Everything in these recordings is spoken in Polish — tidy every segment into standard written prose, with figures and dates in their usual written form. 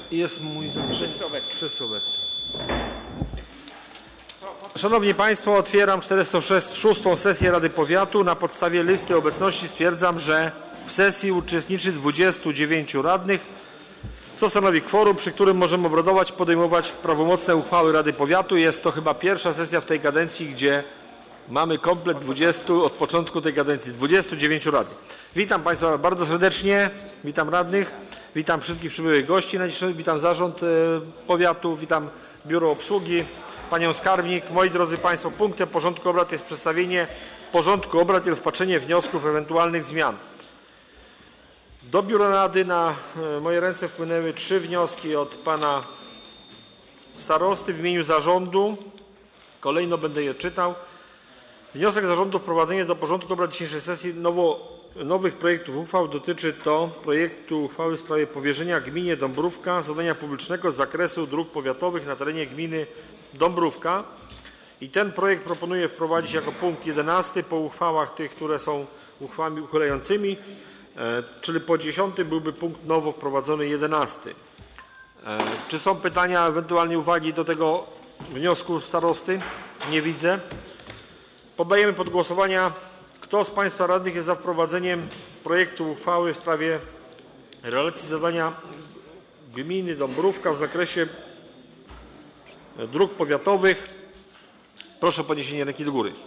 Jest mój zastępca. Wszyscy obecni. Szanowni Państwo, otwieram 46. sesję Rady Powiatu. Na podstawie listy obecności stwierdzam, że w sesji uczestniczy 29 radnych, co stanowi kworum, przy którym możemy obradować, podejmować prawomocne uchwały Rady Powiatu. Jest to chyba pierwsza sesja w tej kadencji, gdzie mamy komplet 20 od początku tej kadencji, 29 radnych. Witam Państwa bardzo serdecznie, witam radnych, witam wszystkich przybyłych gości, witam zarząd powiatu, witam biuro obsługi, panią skarbnik. Moi drodzy Państwo, punktem porządku obrad jest przedstawienie porządku obrad i rozpatrzenie wniosków ewentualnych zmian. Do biura rady na moje ręce wpłynęły 3 wnioski od pana starosty w imieniu zarządu. Kolejno będę je czytał. Wniosek zarządu wprowadzenie do porządku obrad dzisiejszej sesji nowych projektów uchwał. Dotyczy to projektu uchwały w sprawie powierzenia gminie Dąbrówka zadania publicznego z zakresu dróg powiatowych na terenie gminy Dąbrówka. I ten projekt proponuję wprowadzić jako punkt 11 po uchwałach tych, które są uchwałami uchylającymi, czyli po 10 byłby punkt nowo wprowadzony 11. Czy są pytania, ewentualnie uwagi do tego wniosku starosty? Nie widzę. Poddajemy pod głosowania. Kto z Państwa radnych jest za wprowadzeniem projektu uchwały w sprawie realizacji zadania gminy Dąbrówka w zakresie dróg powiatowych? Proszę o podniesienie ręki do góry.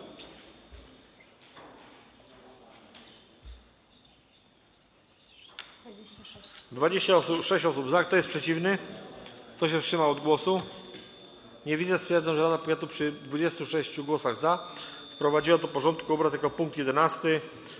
Sześć. 26 osób za. Kto jest przeciwny? Kto się wstrzymał od głosu? Nie widzę. Stwierdzam, że Rada Powiatu przy 26 głosach za wprowadziła do porządku obrad jako punkt 11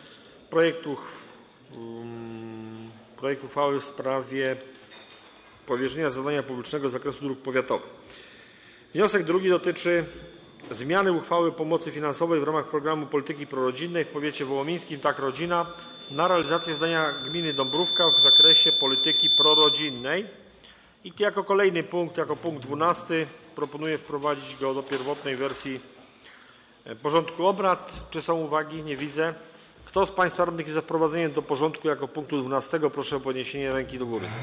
projekt uchwały w sprawie powierzenia zadania publicznego z zakresu dróg powiatowych. Wniosek drugi dotyczy zmiany uchwały pomocy finansowej w ramach programu polityki prorodzinnej w powiecie wołomińskim Tak Rodzina na realizację zadania gminy Dąbrówka w zakresie polityki prorodzinnej. I jako kolejny punkt, jako punkt 12 proponuję wprowadzić go do pierwotnej wersji porządku obrad. Czy są uwagi? Nie widzę. Kto z Państwa radnych jest za wprowadzeniem do porządku jako punktu 12? Proszę o podniesienie ręki do góry.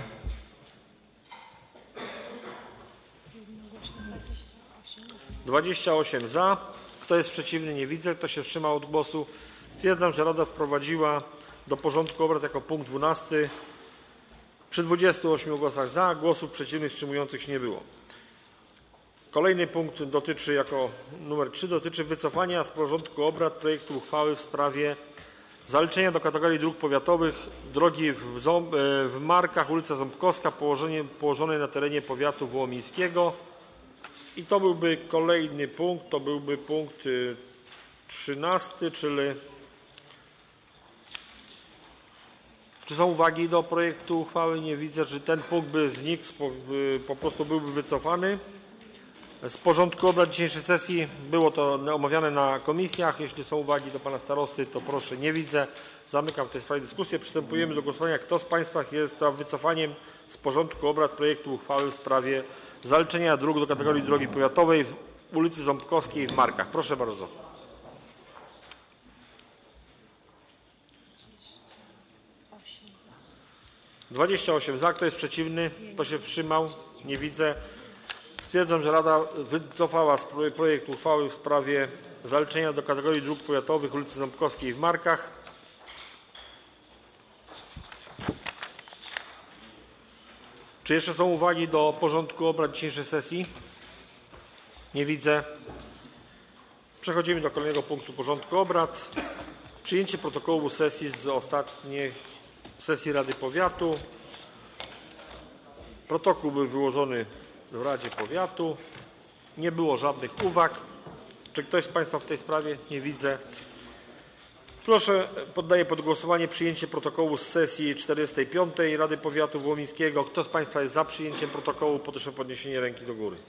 28 za. Kto jest przeciwny? Nie widzę. Kto się wstrzymał od głosu? Stwierdzam, że Rada wprowadziła do porządku obrad jako punkt 12 przy 28 głosach za. Głosów przeciwnych, wstrzymujących się nie było. Kolejny punkt dotyczy, jako numer 3, dotyczy wycofania z porządku obrad projektu uchwały w sprawie zaliczenia do kategorii dróg powiatowych drogi w Markach, ulica Ząbkowska, położonej na terenie powiatu wołomińskiego. I to byłby kolejny punkt, to byłby punkt 13, czyli czy są uwagi do projektu uchwały? Nie widzę, że ten punkt by znikł, po prostu byłby wycofany z porządku obrad dzisiejszej sesji. Było to omawiane na komisjach. Jeśli są uwagi do pana starosty, to proszę. Nie widzę. Zamykam w tej sprawie dyskusję. Przystępujemy do głosowania. Kto z Państwa jest za wycofaniem z porządku obrad projektu uchwały w sprawie zaliczenia dróg do kategorii drogi powiatowej w ulicy Ząbkowskiej w Markach? Proszę bardzo. Za. 28 za. Kto jest przeciwny? Kto się wstrzymał? Nie widzę. Stwierdzam, że Rada wycofała projekt uchwały w sprawie zaliczenia do kategorii dróg powiatowych ulicy Ząbkowskiej w Markach. Czy jeszcze są uwagi do porządku obrad dzisiejszej sesji? Nie widzę. Przechodzimy do kolejnego punktu porządku obrad. Przyjęcie protokołu sesji z ostatniej sesji Rady Powiatu. Protokół był wyłożony w Radzie Powiatu. Nie było żadnych uwag. Czy ktoś z Państwa w tej sprawie? Nie widzę. Proszę, poddaję pod głosowanie przyjęcie protokołu z sesji 45. Rady Powiatu Wołomińskiego. Kto z Państwa jest za przyjęciem protokołu? Proszę o podniesienie ręki do góry.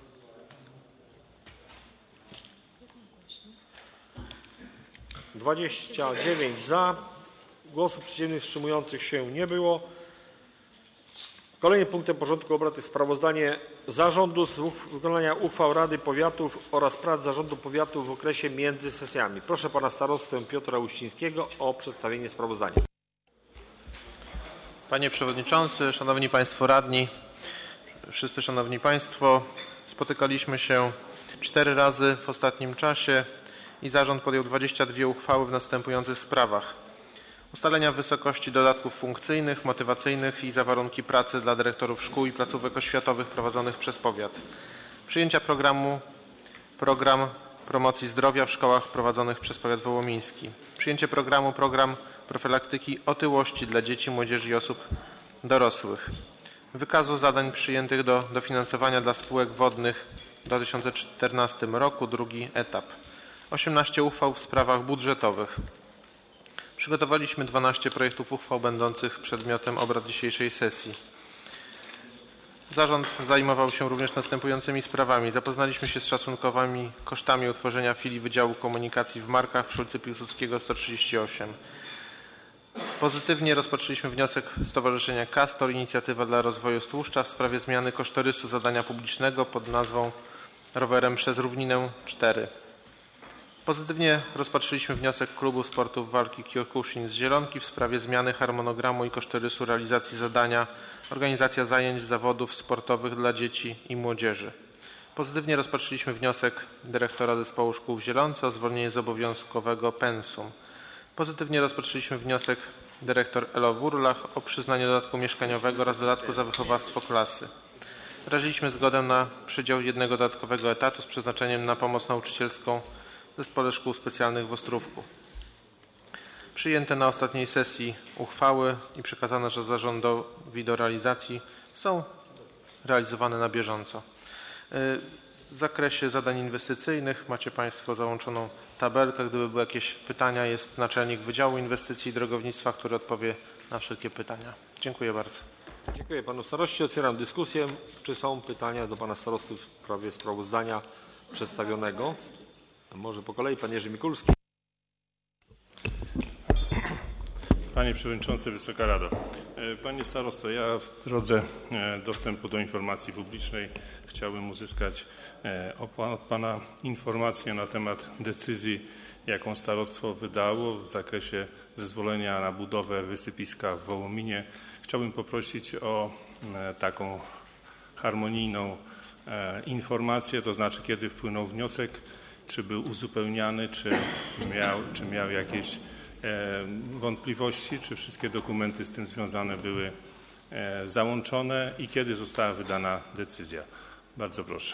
- 29 za. Głosów przeciwnych, wstrzymujących się nie było. Kolejnym punktem porządku obrad jest sprawozdanie zarządu z wykonania uchwał Rady Powiatów oraz prac zarządu powiatu w okresie między sesjami. Proszę pana starostę Piotra Uścińskiego o przedstawienie sprawozdania. Panie Przewodniczący, Szanowni Państwo Radni, wszyscy szanowni państwo, spotykaliśmy się 4 razy w ostatnim czasie i zarząd podjął 22 uchwały w następujących sprawach. Ustalenia wysokości dodatków funkcyjnych, motywacyjnych i za warunki pracy dla dyrektorów szkół i placówek oświatowych prowadzonych przez powiat. Przyjęcia program promocji zdrowia w szkołach prowadzonych przez powiat wołomiński. Przyjęcie program profilaktyki otyłości dla dzieci, młodzieży i osób dorosłych. Wykazu zadań przyjętych do dofinansowania dla spółek wodnych w 2014 roku, drugi etap. 18 uchwał w sprawach budżetowych. Przygotowaliśmy 12 projektów uchwał będących przedmiotem obrad dzisiejszej sesji. Zarząd zajmował się również następującymi sprawami. Zapoznaliśmy się z szacunkowymi kosztami utworzenia filii Wydziału Komunikacji w Markach przy ulicy Piłsudskiego 138. Pozytywnie rozpatrzyliśmy wniosek Stowarzyszenia Castor, Inicjatywa dla Rozwoju Stłuszcza w sprawie zmiany kosztorysu zadania publicznego pod nazwą Rowerem przez Równinę 4. Pozytywnie rozpatrzyliśmy wniosek Klubu Sportów Walki Kyokushin z Zielonki w sprawie zmiany harmonogramu i kosztorysu realizacji zadania Organizacja zajęć zawodów sportowych dla dzieci i młodzieży. Pozytywnie rozpatrzyliśmy wniosek dyrektora Zespołu Szkół w Zielonce o zwolnienie z obowiązkowego pensum. Pozytywnie rozpatrzyliśmy wniosek dyrektor Elo Wurlach o przyznanie dodatku mieszkaniowego oraz dodatku za wychowawstwo klasy. Wyraziliśmy zgodę na przydział 1 dodatkowego etatu z przeznaczeniem na pomoc nauczycielską w Zespole Szkół Specjalnych w Ostrówku. Przyjęte na ostatniej sesji uchwały i przekazane zarządowi do realizacji są realizowane na bieżąco. W zakresie zadań inwestycyjnych macie państwo załączoną tabelkę. Gdyby były jakieś pytania, jest naczelnik Wydziału Inwestycji i Drogownictwa, który odpowie na wszelkie pytania. Dziękuję bardzo. Dziękuję panu staroście. Otwieram dyskusję. Czy są pytania do pana starosty w sprawie sprawozdania przedstawionego? Może po kolei pan Jerzy Mikulski. Panie Przewodniczący, Wysoka Rado. Panie Starosto, ja w drodze dostępu do informacji publicznej chciałbym uzyskać od Pana informację na temat decyzji, jaką starostwo wydało w zakresie zezwolenia na budowę wysypiska w Wołominie. Chciałbym poprosić o taką harmonijną informację, to znaczy kiedy wpłynął wniosek, czy był uzupełniany, czy miał jakieś wątpliwości, czy wszystkie dokumenty z tym związane były załączone i kiedy została wydana decyzja. Bardzo proszę.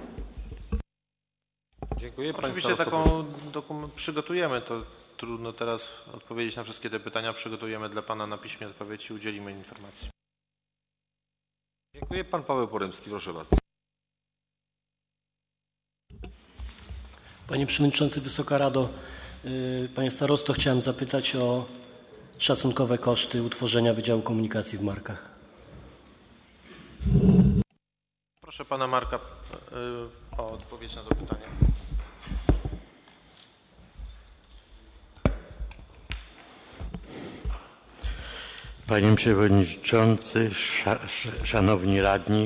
Dziękuję. Oczywiście taką dokument przygotujemy. To trudno teraz odpowiedzieć na wszystkie te pytania. Przygotujemy dla Pana na piśmie odpowiedź i udzielimy informacji. Dziękuję. Pan Paweł Poremski, proszę bardzo. Panie Przewodniczący, Wysoka Rado, Panie Starosto, chciałem zapytać o szacunkowe koszty utworzenia Wydziału Komunikacji w Markach. Proszę Pana Marka o odpowiedź na to pytanie. Panie Przewodniczący, Szanowni Radni,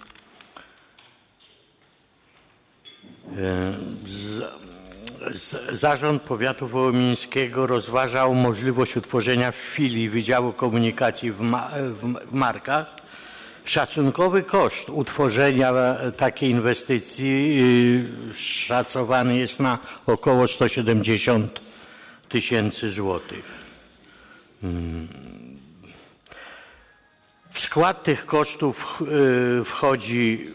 Zarząd Powiatu Wołomińskiego rozważał możliwość utworzenia filii Wydziału Komunikacji w Markach. Szacunkowy koszt utworzenia takiej inwestycji szacowany jest na około 170 000 złotych. W skład tych kosztów wchodzi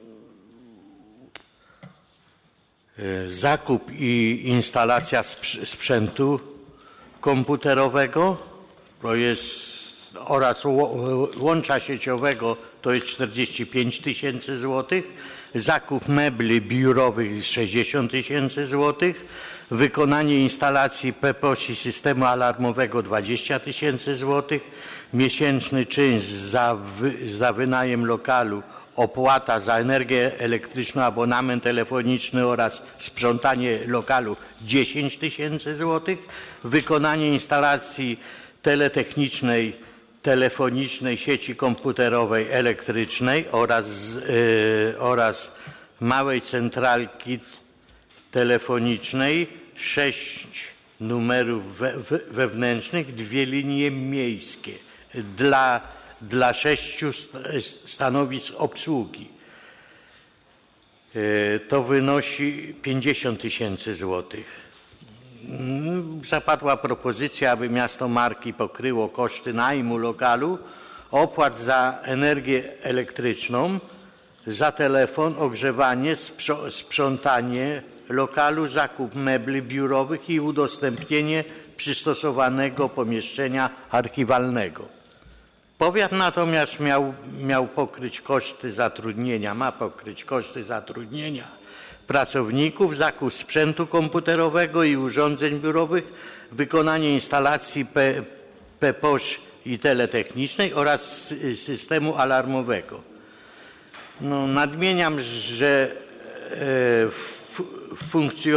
zakup i instalacja sprzętu komputerowego to jest, oraz łącza sieciowego to jest 45 000 złotych, zakup mebli biurowych 60 000 złotych, wykonanie instalacji PEPOS i systemu alarmowego 20 000 złotych, miesięczny czynsz za wynajem lokalu, opłata za energię elektryczną, abonament telefoniczny oraz sprzątanie lokalu 10 000 złotych, wykonanie instalacji teletechnicznej, telefonicznej, sieci komputerowej, elektrycznej oraz małej centralki telefonicznej, 6 numerów wewnętrznych, 2 linie miejskie. dla 6 stanowisk obsługi. To wynosi 50 tysięcy złotych. Zapadła propozycja, aby miasto Marki pokryło koszty najmu lokalu, opłat za energię elektryczną, za telefon, ogrzewanie, sprzątanie lokalu, zakup mebli biurowych i udostępnienie przystosowanego pomieszczenia archiwalnego. Powiat natomiast miał pokryć koszty zatrudnienia, ma pokryć koszty zatrudnienia pracowników, zakup sprzętu komputerowego i urządzeń biurowych, wykonanie instalacji PPOŚ i teletechnicznej oraz systemu alarmowego. No, nadmieniam, że w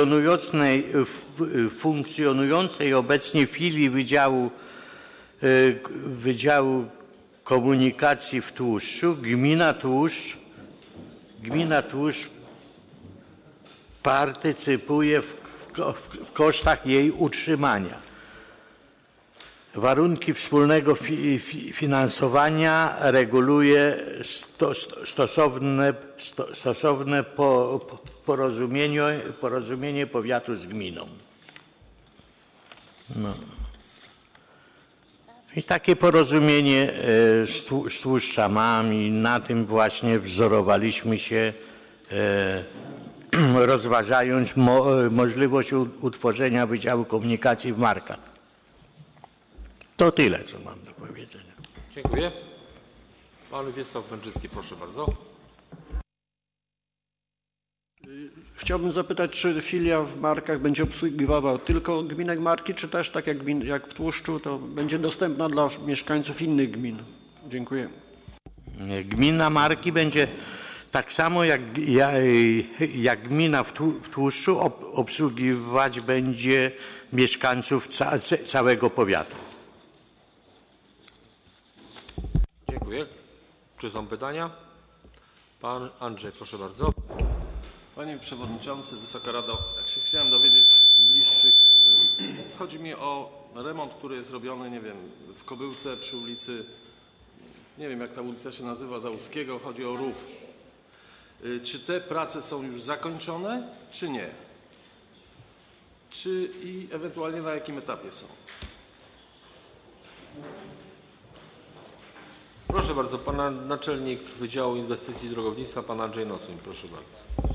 funkcjonującej obecnie filii Wydziału Komunikacji w Tłuszczu gmina Tłuszcz partycypuje w kosztach jej utrzymania. Warunki wspólnego finansowania reguluje stosowne porozumienie powiatu z gminą. No. I takie porozumienie z Tłuszcza mam i na tym właśnie wzorowaliśmy się, rozważając możliwość utworzenia Wydziału Komunikacji w Markach. To tyle, co mam do powiedzenia. Dziękuję. Pan Wiesław Męczycki, proszę bardzo. Chciałbym zapytać, czy filia w Markach będzie obsługiwała tylko gminę Marki, czy też tak jak w Tłuszczu, to będzie dostępna dla mieszkańców innych gmin? Dziękuję. Gmina Marki będzie tak samo jak gmina w Tłuszczu obsługiwać będzie mieszkańców całego powiatu. Dziękuję. Czy są pytania? Pan Andrzej, proszę bardzo. Panie Przewodniczący, Wysoka Rado, jak się chciałem dowiedzieć bliższych, chodzi mi o remont, który jest robiony, nie wiem, w Kobyłce przy ulicy, nie wiem jak ta ulica się nazywa, Załuskiego, chodzi o rów. Czy te prace są już zakończone, czy nie? I ewentualnie na jakim etapie są? Proszę bardzo, pan naczelnik Wydziału Inwestycji i Drogownictwa, pan Andrzej Nocuń, proszę bardzo.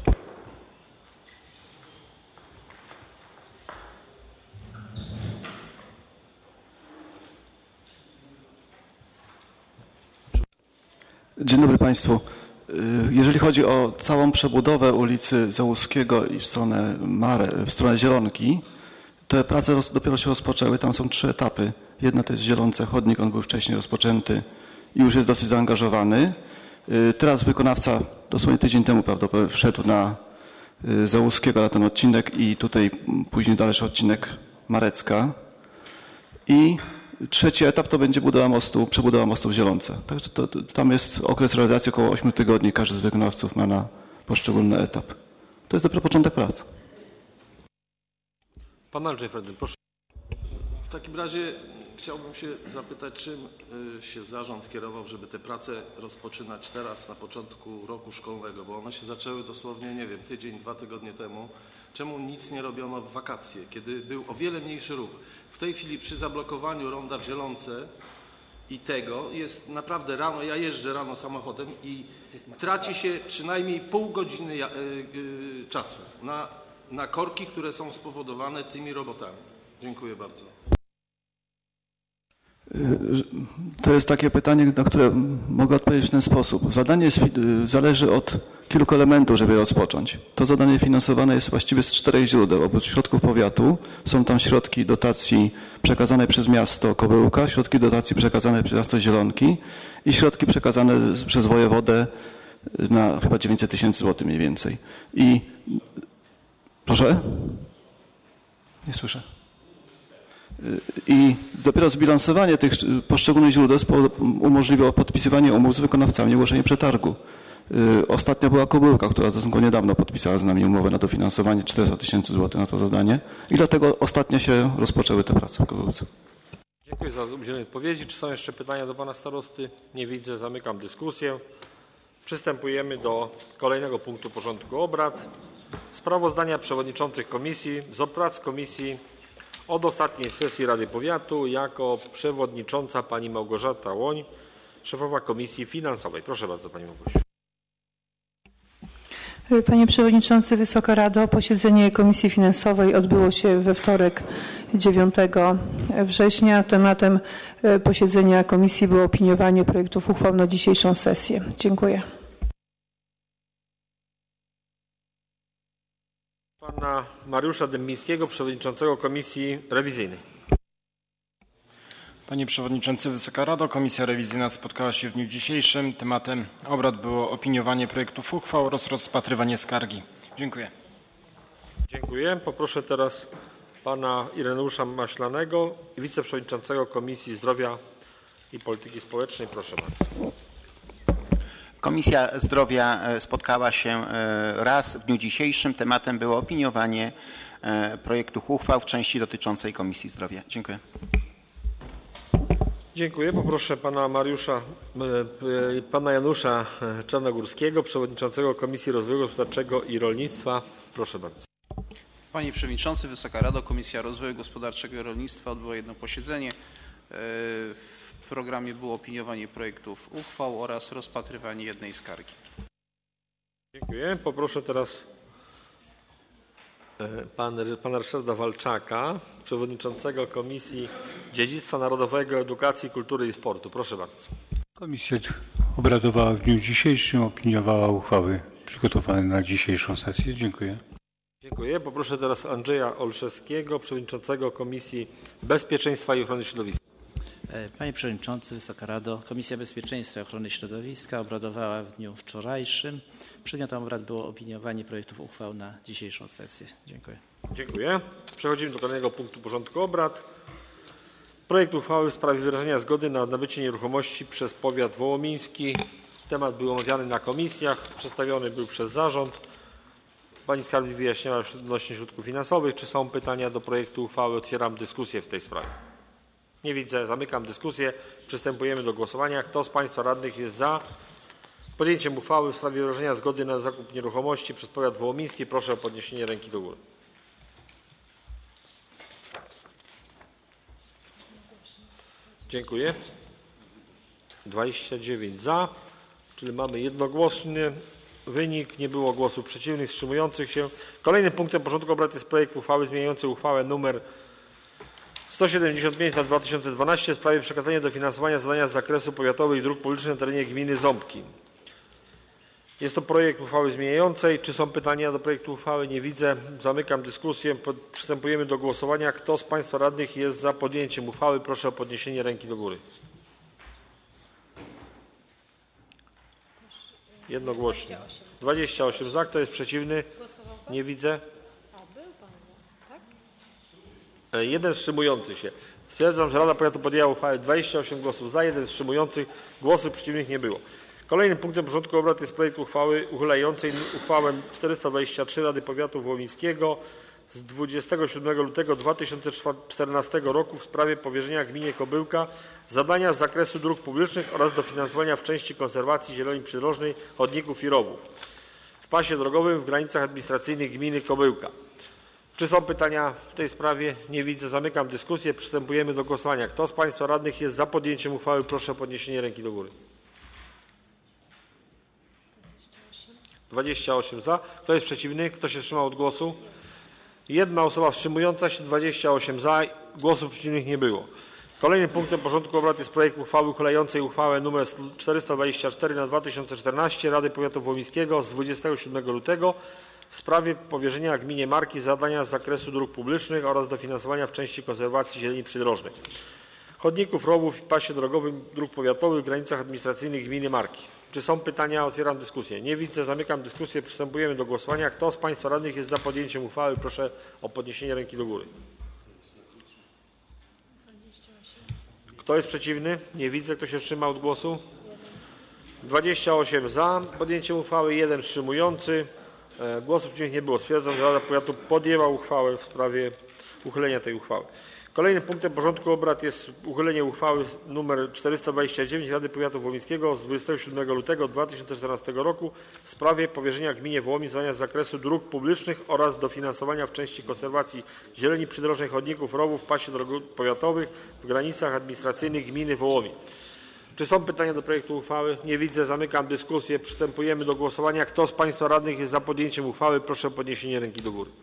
Dzień dobry Państwu. Jeżeli chodzi o całą przebudowę ulicy Załuskiego i w stronę Zielonki, te prace dopiero się rozpoczęły. Tam są 3 etapy. Jedna to jest w Zielonce chodnik, on był wcześniej rozpoczęty i już jest dosyć zaangażowany. Teraz wykonawca dosłownie tydzień temu prawdopodobnie wszedł na Załuskiego na ten odcinek i tutaj później dalszy odcinek Marecka. I 3. etap to będzie przebudowa mostu w Zielonce. Także tam jest okres realizacji około 8 tygodni. Każdy z wykonawców ma na poszczególny etap. To jest dopiero początek prac. Pan Andrzej Fredyn, proszę. W takim razie chciałbym się zapytać, czym się zarząd kierował, żeby te prace rozpoczynać teraz na początku roku szkolnego, bo one się zaczęły dosłownie, nie wiem, tydzień, 2 tygodnie temu. Czemu nic nie robiono w wakacje, kiedy był o wiele mniejszy ruch? W tej chwili przy zablokowaniu ronda w Zielonce i tego jest naprawdę rano, ja jeżdżę rano samochodem i traci się przynajmniej pół godziny czasu na korki, które są spowodowane tymi robotami. Dziękuję bardzo. To jest takie pytanie, na które mogę odpowiedzieć w ten sposób. Zadanie zależy od kilku elementów, żeby rozpocząć. To zadanie finansowane jest właściwie z 4 źródeł. Oprócz środków powiatu są tam środki dotacji przekazane przez miasto Kobyłka, środki dotacji przekazane przez miasto Zielonki i środki przekazane przez wojewodę na chyba 900 tysięcy złotych mniej więcej. Proszę? Nie słyszę. I dopiero zbilansowanie tych poszczególnych źródeł umożliwiło podpisywanie umów z wykonawcami, ogłoszenie przetargu. Ostatnia była Kobyłka, która stosunkowo niedawno podpisała z nami umowę na dofinansowanie 400 tysięcy złotych na to zadanie i dlatego ostatnio się rozpoczęły te prace w Kobyłce. Dziękuję za udzielenie odpowiedzi. Czy są jeszcze pytania do pana starosty? Nie widzę. Zamykam dyskusję. Przystępujemy do kolejnego punktu porządku obrad. Sprawozdania przewodniczących komisji z prac komisji od ostatniej sesji Rady Powiatu. Jako przewodnicząca pani Małgorzata Łoń, szefowa Komisji Finansowej. Proszę bardzo, pani Małgosiu. Panie Przewodniczący, Wysoka Rado, posiedzenie Komisji Finansowej odbyło się we wtorek 9 września. Tematem posiedzenia komisji było opiniowanie projektów uchwał na dzisiejszą sesję. Dziękuję. Pana Mariusza Dębińskiego, przewodniczącego Komisji Rewizyjnej. Panie Przewodniczący, Wysoka Rado, Komisja Rewizyjna spotkała się w dniu dzisiejszym. Tematem obrad było opiniowanie projektów uchwał oraz rozpatrywanie skargi. Dziękuję. Dziękuję. Poproszę teraz pana Ireneusza Maślanego, wiceprzewodniczącego Komisji Zdrowia i Polityki Społecznej. Proszę bardzo. Komisja Zdrowia spotkała się raz w dniu dzisiejszym. Tematem było opiniowanie projektów uchwał w części dotyczącej Komisji Zdrowia. Dziękuję. Dziękuję. Poproszę pana Janusza Czarnogórskiego, przewodniczącego Komisji Rozwoju Gospodarczego i Rolnictwa. Proszę bardzo. Panie Przewodniczący, Wysoka Rado, Komisja Rozwoju Gospodarczego i Rolnictwa odbyła jedno posiedzenie. W programie było opiniowanie projektów uchwał oraz rozpatrywanie jednej skargi. Dziękuję. Poproszę teraz pana Ryszarda Walczaka, przewodniczącego Komisji Dziedzictwa Narodowego, Edukacji, Kultury i Sportu. Proszę bardzo. Komisja obradowała w dniu dzisiejszym, opiniowała uchwały przygotowane na dzisiejszą sesję. Dziękuję. Dziękuję. Poproszę teraz Andrzeja Olszewskiego, przewodniczącego Komisji Bezpieczeństwa i Ochrony Środowiska. Panie Przewodniczący, Wysoka Rado, Komisja Bezpieczeństwa i Ochrony Środowiska obradowała w dniu wczorajszym. Przedmiotem obrad było opiniowanie projektów uchwał na dzisiejszą sesję. Dziękuję. Dziękuję. Przechodzimy do kolejnego punktu porządku obrad. Projekt uchwały w sprawie wyrażenia zgody na nabycie nieruchomości przez powiat wołomiński. Temat był omawiany na komisjach, przedstawiony był przez zarząd. Pani skarbnik wyjaśniała odnośnie środków finansowych. Czy są pytania do projektu uchwały? Otwieram dyskusję w tej sprawie. Nie widzę. Zamykam dyskusję. Przystępujemy do głosowania. Kto z państwa radnych jest za podjęciem uchwały w sprawie wyrażenia zgody na zakup nieruchomości przez powiat wołomiński? Proszę o podniesienie ręki do góry. Dziękuję. 29 za, czyli mamy jednogłośny wynik. Nie było głosów przeciwnych, wstrzymujących się. Kolejnym punktem porządku obrad jest projekt uchwały zmieniający uchwałę nr 175 na 2012 w sprawie przekazania dofinansowania zadania z zakresu powiatowych dróg publicznych na terenie gminy Ząbki. Jest to projekt uchwały zmieniającej. Czy są pytania do projektu uchwały? Nie widzę. Zamykam dyskusję. Przystępujemy do głosowania. Kto z państwa radnych jest za podjęciem uchwały? Proszę o podniesienie ręki do góry. Jednogłośnie. 28 za. Kto jest przeciwny? Nie widzę. Jeden wstrzymujący się. Stwierdzam, że Rada Powiatu podjęła uchwałę 28 głosów za, 1 wstrzymujący. Głosów przeciwnych nie było. Kolejnym punktem porządku obrad jest projekt uchwały uchylającej uchwałę 423 Rady Powiatu Wołomińskiego z 27 lutego 2014 roku w sprawie powierzenia gminie Kobyłka zadania z zakresu dróg publicznych oraz dofinansowania w części konserwacji zieleni przydrożnej, chodników i rowów w pasie drogowym w granicach administracyjnych gminy Kobyłka. Czy są pytania w tej sprawie? Nie widzę. Zamykam dyskusję. Przystępujemy do głosowania. Kto z państwa radnych jest za podjęciem uchwały? Proszę o podniesienie ręki do góry. 28 za. Kto jest przeciwny? Kto się wstrzymał od głosu? Jedna osoba wstrzymująca się, 28 za. Głosów przeciwnych nie było. Kolejnym punktem porządku obrad jest projekt uchwały uchylającej uchwałę nr 424 na 2014 Rady Powiatu Wołomińskiego z 27 lutego w sprawie powierzenia gminie Marki zadania z zakresu dróg publicznych oraz dofinansowania w części konserwacji zieleni przydrożnej, chodników, rowów i pasie drogowym dróg powiatowych w granicach administracyjnych gminy Marki. Czy są pytania? Otwieram dyskusję. Nie widzę. Zamykam dyskusję. Przystępujemy do głosowania. Kto z państwa radnych jest za podjęciem uchwały? Proszę o podniesienie ręki do góry. Kto jest przeciwny? Nie widzę. Kto się wstrzymał od głosu? 28 za podjęciem uchwały, 1 wstrzymujący. Głosów przeciwnych nie było. Stwierdzam, że Rada Powiatu podjęła uchwałę w sprawie uchylenia tej uchwały. Kolejnym punktem porządku obrad jest uchylenie uchwały nr 429 Rady Powiatu Wołomińskiego z 27 lutego 2014 roku w sprawie powierzenia gminie Wołomin zadania z zakresu dróg publicznych oraz dofinansowania w części konserwacji zieleni przydrożnej, chodników, rowów w pasie dróg powiatowych w granicach administracyjnych gminy Wołomin. Czy są pytania do projektu uchwały? Nie widzę. Zamykam dyskusję. Przystępujemy do głosowania. Kto z Państwa radnych jest za podjęciem uchwały? Proszę o podniesienie ręki do góry.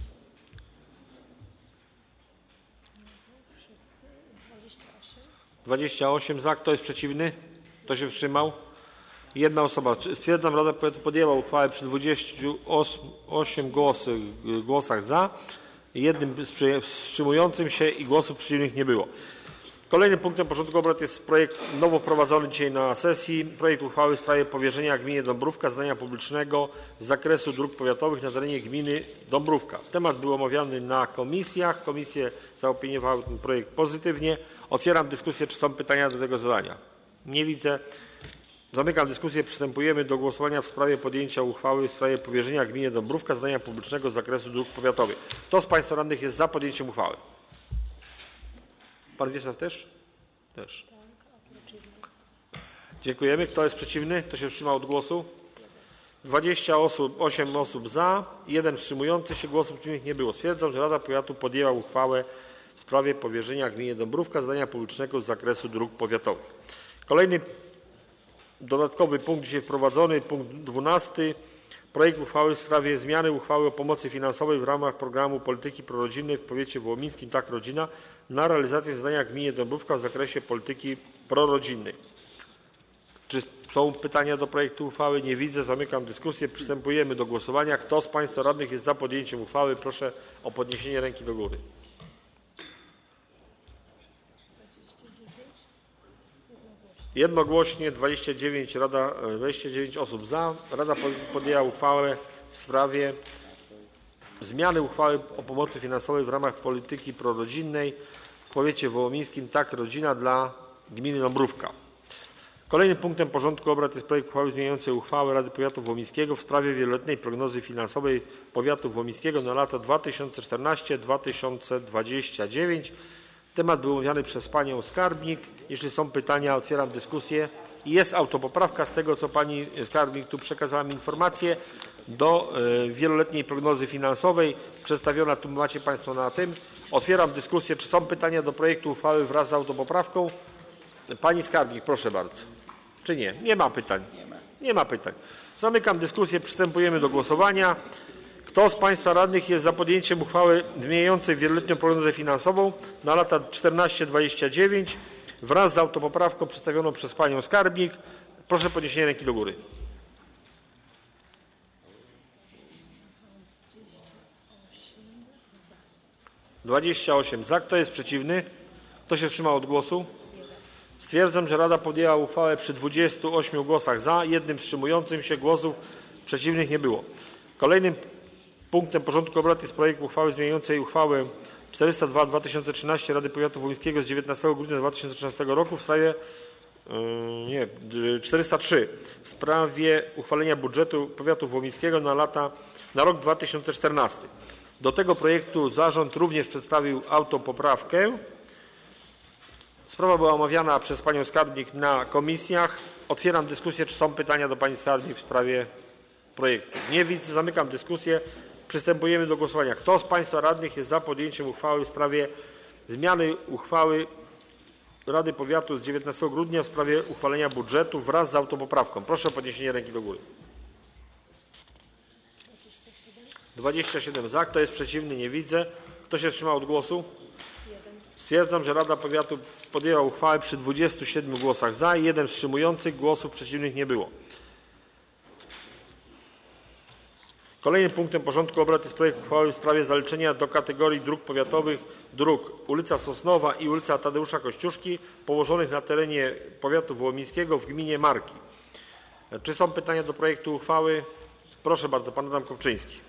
- 28 za. Kto jest przeciwny? Kto się wstrzymał? Jedna osoba. Stwierdzam, Rada Powiatu podjęła uchwałę przy 28 głosach za, jednym wstrzymującym się i głosów przeciwnych nie było. Kolejnym punktem porządku obrad jest projekt nowo wprowadzony dzisiaj na sesji. Projekt uchwały w sprawie powierzenia gminie Dąbrówka zadania publicznego z zakresu dróg powiatowych na terenie gminy Dąbrówka. Temat był omawiany na komisjach. Komisje zaopiniowały ten projekt pozytywnie. Otwieram dyskusję. Czy są pytania do tego zadania? Nie widzę. Zamykam dyskusję. Przystępujemy do głosowania w sprawie podjęcia uchwały w sprawie powierzenia gminie Dąbrówka zadania publicznego z zakresu dróg powiatowych. Kto z Państwa radnych jest za podjęciem uchwały? Pan Wiesław też? Też. Dziękujemy. Kto jest przeciwny? Kto się wstrzymał od głosu? 28 osób za, 1 wstrzymujący się, głosów przeciwnych nie było. Stwierdzam, że Rada Powiatu podjęła uchwałę w sprawie powierzenia gminie Dąbrówka zadania publicznego z zakresu dróg powiatowych. Kolejny dodatkowy punkt dzisiaj wprowadzony, punkt 12. Projekt uchwały w sprawie zmiany uchwały o pomocy finansowej w ramach programu polityki prorodzinnej w powiecie wołomińskim Tak Rodzina na realizację zadania gminie Dąbrówka w zakresie polityki prorodzinnej. Czy są pytania do projektu uchwały? Nie widzę. Zamykam dyskusję. Przystępujemy do głosowania. Kto z Państwa radnych jest za podjęciem uchwały? Proszę o podniesienie ręki do góry. Jednogłośnie 29 osób za. Rada podjęła uchwałę w sprawie zmiany uchwały o pomocy finansowej w ramach polityki prorodzinnej w powiecie wołomińskim Tak Rodzina dla gminy Dąbrówka. Kolejnym punktem porządku obrad jest projekt uchwały zmieniającej uchwałę Rady Powiatu Wołomińskiego w sprawie wieloletniej prognozy finansowej powiatu wołomińskiego na lata 2014-2029. Temat był omawiany przez Panią Skarbnik. Jeśli są pytania, otwieram dyskusję. Jest autopoprawka z tego, co Pani Skarbnik tu przekazała mi informację do wieloletniej prognozy finansowej. Przedstawiona tu macie Państwo na tym. Otwieram dyskusję. Czy są pytania do projektu uchwały wraz z autopoprawką? Pani Skarbnik, proszę bardzo. Czy nie? Nie ma pytań. Nie ma pytań. Zamykam dyskusję. Przystępujemy do głosowania. Kto z Państwa radnych jest za podjęciem uchwały zmieniającej wieloletnią prognozę finansową na lata 14-29 wraz z autopoprawką przedstawioną przez Panią Skarbnik? Proszę o podniesienie ręki do góry. - 28 za. Kto jest przeciwny? Kto się wstrzymał od głosu? Stwierdzam, że Rada podjęła uchwałę przy 28 głosach za, 1 wstrzymującym się, głosów przeciwnych nie było. Kolejnym punktem porządku obrad jest projekt uchwały zmieniającej uchwałę 402/2013 Rady Powiatu Wołomińskiego z 19 grudnia 2013 roku w sprawie 403 w sprawie uchwalenia budżetu Powiatu Wołomińskiego na rok 2014. Do tego projektu zarząd również przedstawił autopoprawkę. Sprawa była omawiana przez Panią Skarbnik na komisjach. Otwieram dyskusję. Czy są pytania do Pani Skarbnik w sprawie projektu? Nie widzę. Zamykam dyskusję. Przystępujemy do głosowania. Kto z Państwa radnych jest za podjęciem uchwały w sprawie zmiany uchwały Rady Powiatu z 19 grudnia w sprawie uchwalenia budżetu wraz z autopoprawką? Proszę o podniesienie ręki do góry. 27 za. Kto jest przeciwny? Nie widzę. Kto się wstrzymał od głosu? Stwierdzam, że Rada Powiatu podjęła uchwałę przy 27 głosach za i 1 wstrzymujący, głosów przeciwnych nie było. Kolejnym punktem porządku obrad jest projekt uchwały w sprawie zaliczenia do kategorii dróg powiatowych dróg ulica Sosnowa i ulica Tadeusza Kościuszki położonych na terenie powiatu wołomińskiego w gminie Marki. Czy są pytania do projektu uchwały? Proszę bardzo, Pan Adam Kopczyński.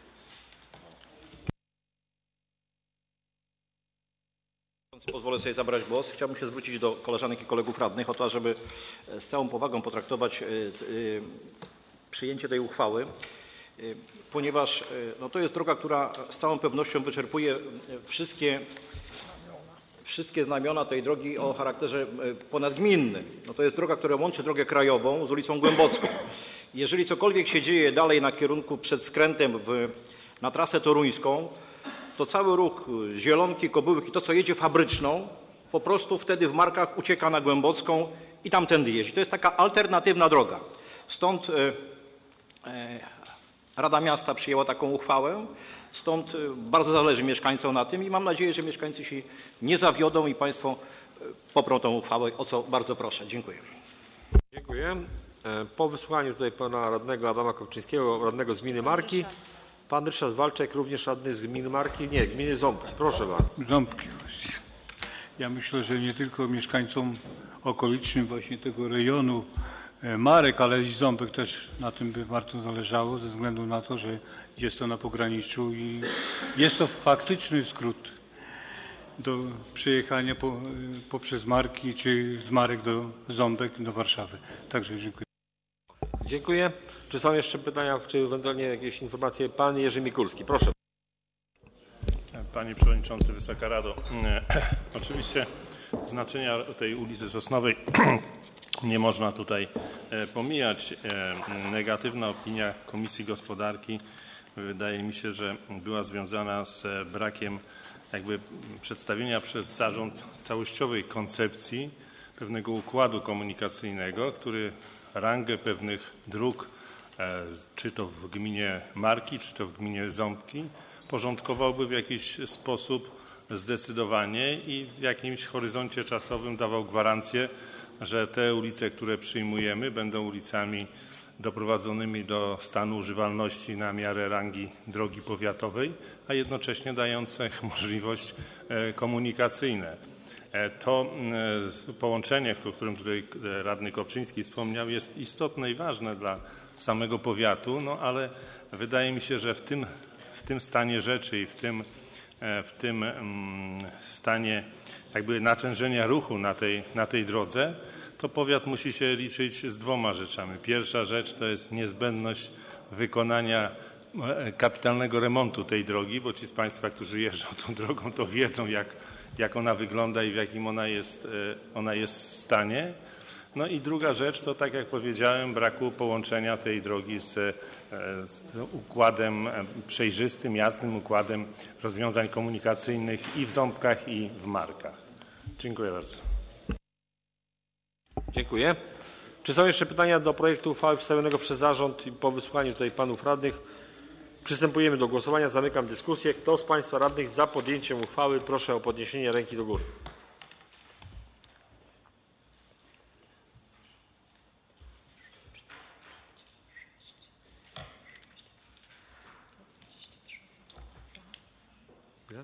Pozwolę sobie zabrać głos. Chciałbym się zwrócić do koleżanek i kolegów radnych o to, żeby z całą powagą potraktować przyjęcie tej uchwały, ponieważ to jest droga, która z całą pewnością wyczerpuje wszystkie wszystkie znamiona tej drogi o charakterze ponadgminnym. No to jest droga, która łączy drogę krajową z ulicą Głębocką. Jeżeli cokolwiek się dzieje dalej na kierunku przed skrętem na trasę toruńską, to cały ruch Zielonki, Kobyłek i to, co jedzie fabryczną, po prostu wtedy w Markach ucieka na Głębocką i tamtędy jeździ. To jest taka alternatywna droga. Stąd Rada Miasta przyjęła taką uchwałę, stąd bardzo zależy mieszkańcom na tym i mam nadzieję, że mieszkańcy się nie zawiodą i Państwo poprą tą uchwałę, o co bardzo proszę. Dziękuję. Dziękuję. Po wysłuchaniu tutaj pana radnego Adama Kopczyńskiego, radnego z gminy Marki, pan Ryszard Walczek, również radny z gminy Marki, nie, gminy Ząbki. Proszę bardzo. Ząbki. Ja myślę, że nie tylko mieszkańcom okolicznym właśnie tego rejonu Marek, ale i Ząbek też na tym by bardzo zależało, ze względu na to, że jest to na pograniczu i jest to faktyczny skrót do przejechania poprzez Marki czy z Marek do Ząbek do Warszawy. Także dziękuję. Dziękuję. Czy są jeszcze pytania, czy ewentualnie jakieś informacje? Pan Jerzy Mikulski, proszę. Panie Przewodniczący, Wysoka Rado. Oczywiście znaczenia tej ulicy Sosnowej nie można tutaj pomijać. Negatywna opinia Komisji Gospodarki wydaje mi się, że była związana z brakiem jakby przedstawienia przez zarząd całościowej koncepcji pewnego układu komunikacyjnego, który rangę pewnych dróg, czy to w gminie Marki, czy to w gminie Ząbki, porządkowałby w jakiś sposób zdecydowanie i w jakimś horyzoncie czasowym dawał gwarancję, że te ulice, które przyjmujemy, będą ulicami doprowadzonymi do stanu używalności na miarę rangi drogi powiatowej, a jednocześnie dające możliwość komunikacyjne. To połączenie, o którym tutaj radny Kopczyński wspomniał, jest istotne i ważne dla samego powiatu, no ale wydaje mi się, że w tym stanie rzeczy i w tym stanie jakby natężenia ruchu na tej drodze, to powiat musi się liczyć z dwoma rzeczami. Pierwsza rzecz to jest niezbędność wykonania kapitalnego remontu tej drogi, bo ci z Państwa, którzy jeżdżą tą drogą, to wiedzą, jak ona wygląda i w jakim ona jest stanie. No i druga rzecz to, tak jak powiedziałem, braku połączenia tej drogi z układem przejrzystym, jasnym układem rozwiązań komunikacyjnych i w Ząbkach, i w Markach. Dziękuję bardzo. Dziękuję. Czy są jeszcze pytania do projektu uchwały przedstawionego przez zarząd i po wysłuchaniu tutaj panów radnych? Przystępujemy do głosowania. Zamykam dyskusję. Kto z Państwa radnych za podjęciem uchwały, proszę o podniesienie ręki do góry. Ile?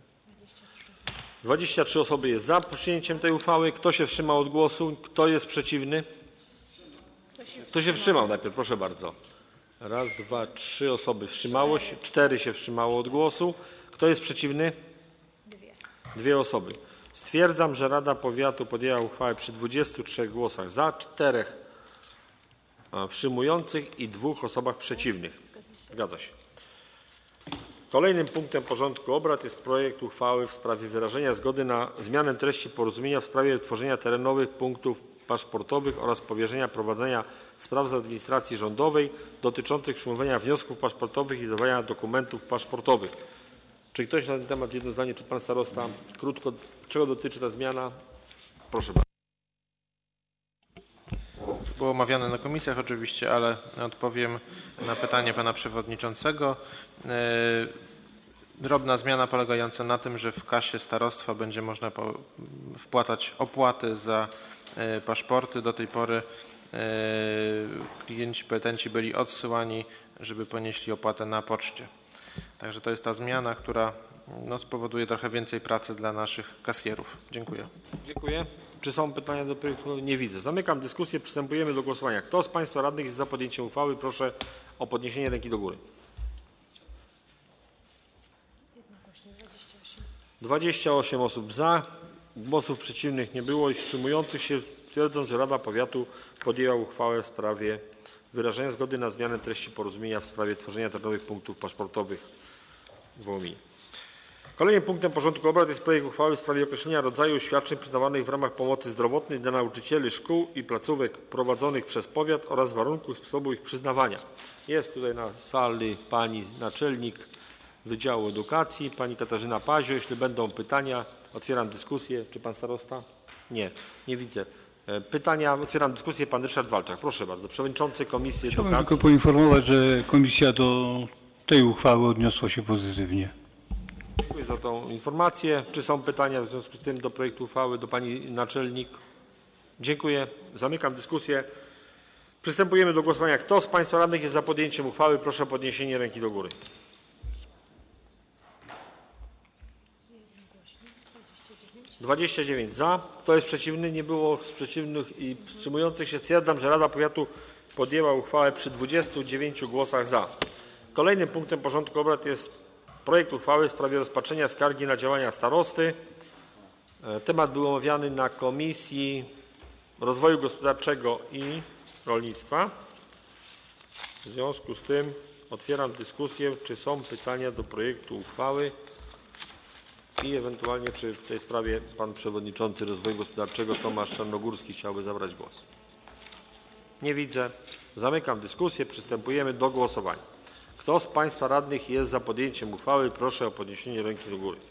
23 osoby jest za przyjęciem tej uchwały. Kto się wstrzymał od głosu? Kto jest przeciwny? Kto się wstrzymał najpierw? Proszę bardzo. Raz, dwa, 3 osoby wstrzymało się. 4 się wstrzymało od głosu. Kto jest przeciwny? 2 osoby. Stwierdzam, że Rada Powiatu podjęła uchwałę przy 23 głosach za, 4 wstrzymujących i 2 osobach przeciwnych. Zgadza się. Kolejnym punktem porządku obrad jest projekt uchwały w sprawie wyrażenia zgody na zmianę treści porozumienia w sprawie utworzenia terenowych punktów paszportowych oraz powierzenia prowadzenia spraw z administracji rządowej dotyczących przyjmowania wniosków paszportowych i wydawania dokumentów paszportowych. Czy ktoś na ten temat jedno zdanie, czy pan starosta krótko, czego dotyczy ta zmiana? Proszę bardzo. Było omawiane na komisjach oczywiście, ale odpowiem na pytanie pana przewodniczącego. Drobna zmiana polegająca na tym, że w kasie starostwa będzie można wpłacać opłaty za paszporty. Do tej pory klienci, petenci byli odsyłani, żeby ponieśli opłatę na poczcie. Także to jest ta zmiana, która spowoduje trochę więcej pracy dla naszych kasjerów. Dziękuję. Dziękuję. Czy są pytania do projektu? Nie widzę. Zamykam dyskusję. Przystępujemy do głosowania. Kto z Państwa radnych jest za podjęciem uchwały? Proszę o podniesienie ręki do góry. 28 osób za. Głosów przeciwnych nie było i wstrzymujących się. Twierdzą, że Rada Powiatu podjęła uchwałę w sprawie wyrażenia zgody na zmianę treści porozumienia w sprawie tworzenia terenowych punktów paszportowych w Wołominie. Kolejnym punktem porządku obrad jest projekt uchwały w sprawie określenia rodzaju świadczeń przyznawanych w ramach pomocy zdrowotnej dla nauczycieli szkół i placówek prowadzonych przez powiat oraz warunków i sposobu ich przyznawania. Jest tutaj na sali pani naczelnik Wydziału Edukacji, pani Katarzyna Pazio. Jeśli będą pytania, otwieram dyskusję. Czy pan starosta? Nie, nie widzę. Pytania, otwieram dyskusję. Pan Ryszard Walczak. Proszę bardzo. Przewodniczący Komisji Chciałbym Edukacji. tylko poinformować, że komisja do tej uchwały odniosła się pozytywnie. Dziękuję za tą informację. Czy są pytania w związku z tym do projektu uchwały do pani naczelnik? Dziękuję. Zamykam dyskusję. Przystępujemy do głosowania. Kto z państwa radnych jest za podjęciem uchwały? Proszę o podniesienie ręki do góry. (29 za). Kto jest przeciwny? Nie było sprzeciwnych i wstrzymujących się. Stwierdzam, że Rada Powiatu podjęła uchwałę przy 29 głosach za. Kolejnym punktem porządku obrad jest projekt uchwały w sprawie rozpatrzenia skargi na działania starosty. Temat był omawiany na Komisji Rozwoju Gospodarczego i Rolnictwa. W związku z tym otwieram dyskusję, czy są pytania do projektu uchwały i ewentualnie czy w tej sprawie pan przewodniczący Rozwoju Gospodarczego Tomasz Czarnogórski chciałby zabrać głos. Nie widzę. Zamykam dyskusję. Przystępujemy do głosowania. Kto z państwa radnych jest za podjęciem uchwały? Proszę o podniesienie ręki do góry.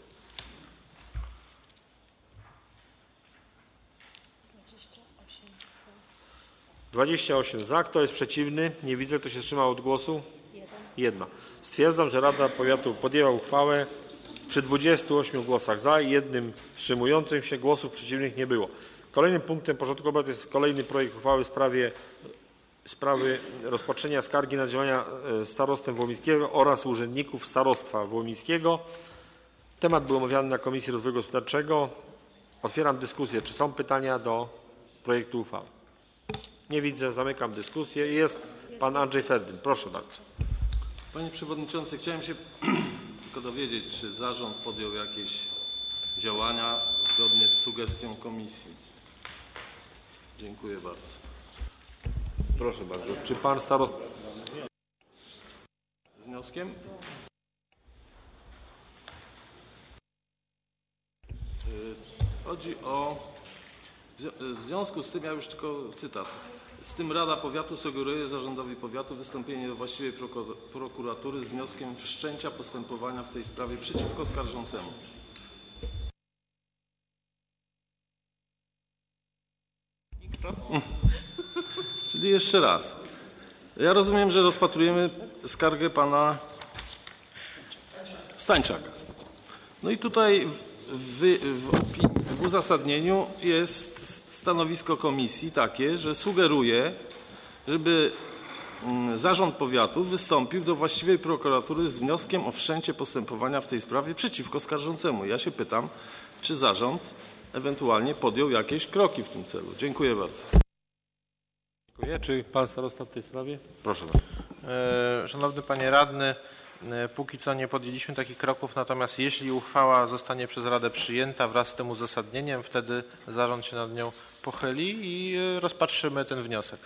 28 za. Kto jest przeciwny? Nie widzę. Kto się wstrzymał od głosu? 1. Stwierdzam, że Rada Powiatu podjęła uchwałę przy 28 głosach za i 1 wstrzymującym się. Głosów przeciwnych nie było. Kolejnym punktem porządku obrad jest kolejny projekt uchwały w sprawy rozpatrzenia skargi na działania starosty Wołomińskiego oraz urzędników starostwa wołomińskiego. Temat był omawiany na Komisji Rozwoju Gospodarczego. Otwieram dyskusję. Czy są pytania do projektu uchwały? Nie widzę. Zamykam dyskusję. Jest pan Andrzej Ferdyn. Proszę bardzo. Panie Przewodniczący, chciałem się tylko dowiedzieć, czy zarząd podjął jakieś działania zgodnie z sugestią komisji. Dziękuję bardzo. Proszę bardzo. Czy pan starosta? Z wnioskiem? Chodzi o... W związku z tym, ja już tylko cytat. Z tym Rada Powiatu sugeruje zarządowi powiatu wystąpienie do właściwej prokuratury z wnioskiem wszczęcia postępowania w tej sprawie przeciwko skarżącemu. Czyli jeszcze raz. Ja rozumiem, że rozpatrujemy skargę pana Stańczaka. No i tutaj w uzasadnieniu jest stanowisko komisji takie, że sugeruje, żeby zarząd powiatu wystąpił do właściwej prokuratury z wnioskiem o wszczęcie postępowania w tej sprawie przeciwko skarżącemu. Ja się pytam, czy zarząd ewentualnie podjął jakieś kroki w tym celu. Dziękuję bardzo. Dziękuję. Czy pan starosta w tej sprawie? Proszę bardzo. Szanowny panie radny, póki co nie podjęliśmy takich kroków, natomiast jeśli uchwała zostanie przez Radę przyjęta wraz z tym uzasadnieniem, wtedy zarząd się nad nią pochyli i rozpatrzymy ten wniosek.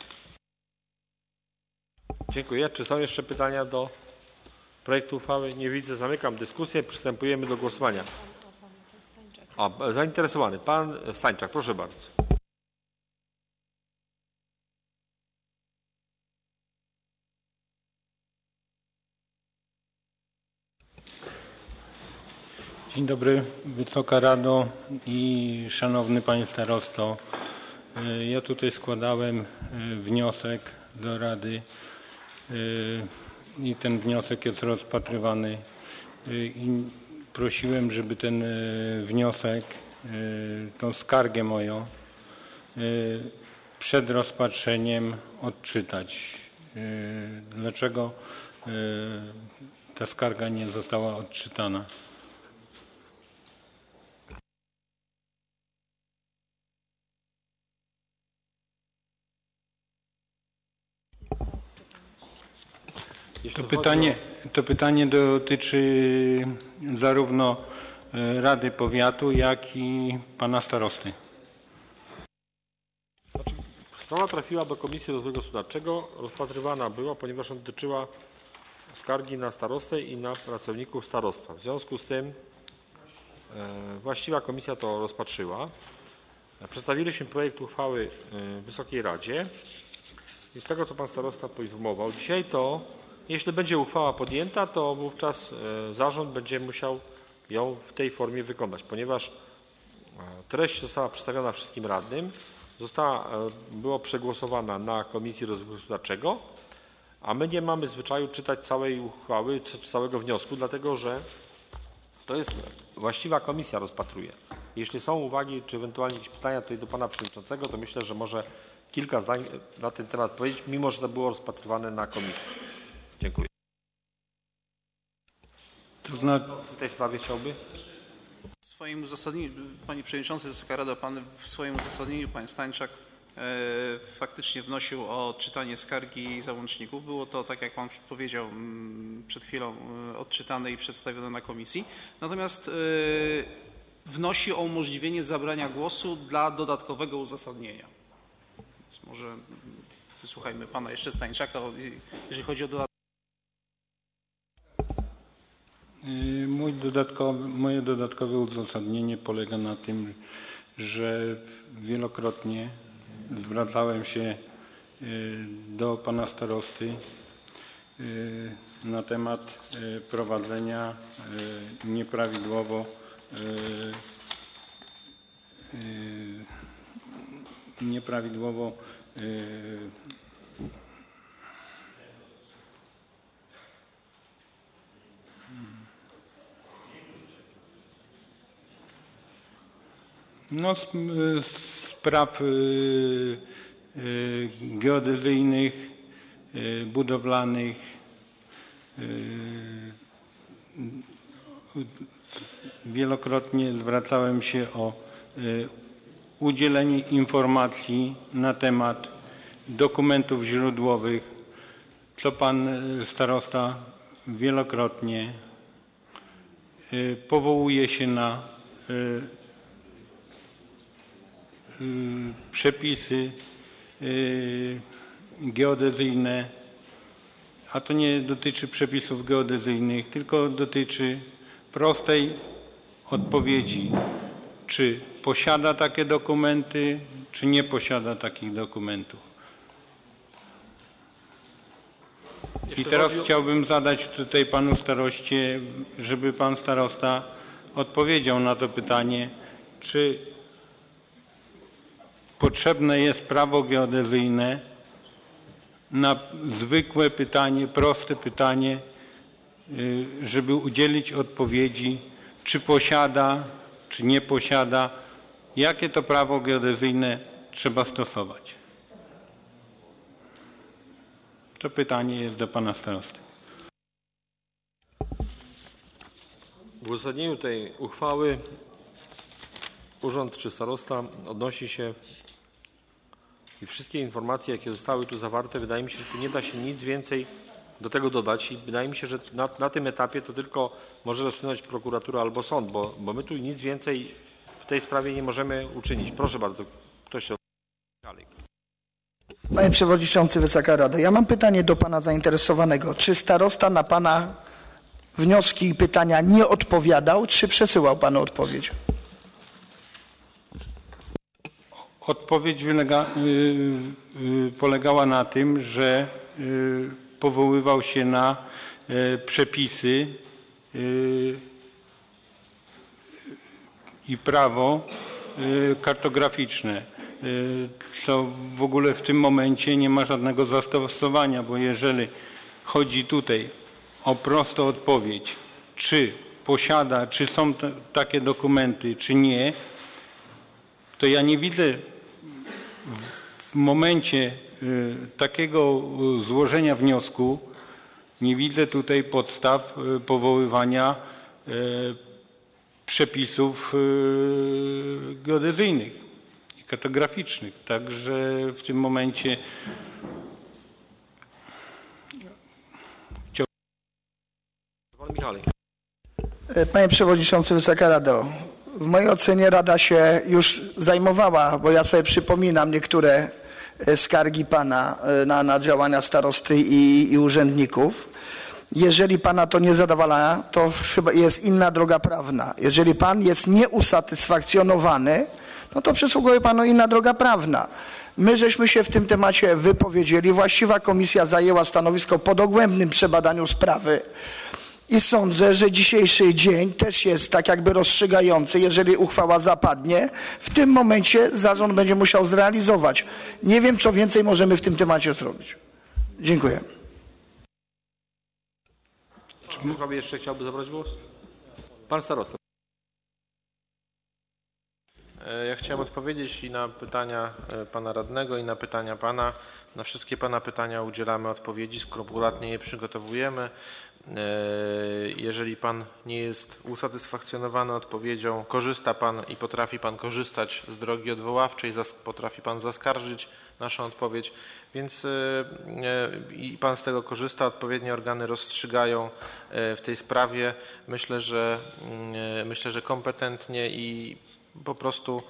Dziękuję. Czy są jeszcze pytania do projektu uchwały? Nie widzę. Zamykam dyskusję. Przystępujemy do głosowania. Zainteresowany. Pan Stańczak, proszę bardzo. Dzień dobry, Wysoka Rado i szanowny panie starosto. Ja tutaj składałem wniosek do Rady i ten wniosek jest rozpatrywany i prosiłem, żeby ten wniosek, tą skargę moją przed rozpatrzeniem odczytać. Dlaczego ta skarga nie została odczytana? To pytanie dotyczy zarówno Rady Powiatu, jak i pana starosty. Sprawa trafiła do Komisji Rozwoju Gospodarczego, rozpatrywana była, ponieważ ona dotyczyła skargi na starostę i na pracowników starostwa. W związku z tym właściwa komisja to rozpatrzyła. Przedstawiliśmy projekt uchwały Wysokiej Radzie i z tego, co pan starosta poinformował dzisiaj, to jeśli będzie uchwała podjęta, to wówczas zarząd będzie musiał ją w tej formie wykonać, ponieważ treść została przedstawiona wszystkim radnym, była przegłosowana na Komisji Rozwoju Gospodarczego, a my nie mamy zwyczaju czytać całej uchwały, czy całego wniosku, dlatego że to jest właściwa komisja rozpatruje. Jeśli są uwagi, czy ewentualnie jakieś pytania tutaj do pana przewodniczącego, to myślę, że może kilka zdań na ten temat powiedzieć, mimo że to było rozpatrywane na komisji. Dziękuję. W tej sprawie chciałby? W swoim uzasadnieniu, Panie Przewodniczący, Wysoka Rado, Pan w swoim uzasadnieniu, Pan Stańczak, faktycznie wnosił o odczytanie skargi załączników. Było to, tak jak Pan powiedział przed chwilą, odczytane i przedstawione na komisji. Natomiast wnosi o umożliwienie zabrania głosu dla dodatkowego uzasadnienia. Więc może wysłuchajmy Pana jeszcze Stańczaka, jeżeli chodzi o dodatkowe. Moje dodatkowe uzasadnienie polega na tym, że wielokrotnie zwracałem się do pana starosty na temat prowadzenia nieprawidłowo spraw geodezyjnych, budowlanych, wielokrotnie zwracałem się o udzielenie informacji na temat dokumentów źródłowych, co pan starosta wielokrotnie powołuje się na przepisy geodezyjne, a to nie dotyczy przepisów geodezyjnych, tylko dotyczy prostej odpowiedzi, czy posiada takie dokumenty, czy nie posiada takich dokumentów. I teraz chciałbym zadać tutaj panu staroście, żeby pan starosta odpowiedział na to pytanie, czy potrzebne jest prawo geodezyjne na zwykłe pytanie, proste pytanie, żeby udzielić odpowiedzi, czy posiada, czy nie posiada, jakie to prawo geodezyjne trzeba stosować. To pytanie jest do pana starosty. W uzasadnieniu tej uchwały urząd czy starosta odnosi się i wszystkie informacje, jakie zostały tu zawarte, wydaje mi się, że tu nie da się nic więcej do tego dodać i wydaje mi się, że na tym etapie to tylko może rozstrzygnąć prokuratura albo sąd, bo my tu nic więcej w tej sprawie nie możemy uczynić. Proszę bardzo, ktoś się dalej. Panie Przewodniczący, Wysoka Rado, ja mam pytanie do pana zainteresowanego. Czy starosta na pana wnioski i pytania nie odpowiadał, czy przesyłał panu odpowiedź? Odpowiedź polegała na tym, że powoływał się na przepisy i prawo kartograficzne, co w ogóle w tym momencie nie ma żadnego zastosowania, bo jeżeli chodzi tutaj o prostą odpowiedź, czy posiada, czy są takie dokumenty, czy nie, to ja nie widzę w momencie takiego złożenia wniosku, nie widzę tutaj podstaw powoływania przepisów geodezyjnych i kartograficznych. Także w tym momencie Panie Przewodniczący, Wysoka Rado, w mojej ocenie Rada się już zajmowała, bo ja sobie przypominam niektóre skargi pana na działania starosty i urzędników. Jeżeli pana to nie zadowala, to chyba jest inna droga prawna. Jeżeli pan jest nieusatysfakcjonowany, no to przysługuje panu inna droga prawna. My żeśmy się w tym temacie wypowiedzieli. Właściwa komisja zajęła stanowisko po dogłębnym przebadaniu sprawy i sądzę, że dzisiejszy dzień też jest tak jakby rozstrzygający. Jeżeli uchwała zapadnie, w tym momencie zarząd będzie musiał zrealizować. Nie wiem, co więcej możemy w tym temacie zrobić. Dziękuję. Czy pan jeszcze chciałby zabrać głos? Pan starosta. Ja chciałem odpowiedzieć i na pytania pana radnego, i na pytania pana. Na wszystkie pana pytania udzielamy odpowiedzi, skrupulatnie je przygotowujemy. Jeżeli pan nie jest usatysfakcjonowany odpowiedzią, korzysta pan i potrafi pan korzystać z drogi odwoławczej, potrafi pan zaskarżyć naszą odpowiedź, więc i pan z tego korzysta, odpowiednie organy rozstrzygają w tej sprawie. Myślę, że kompetentnie i po prostu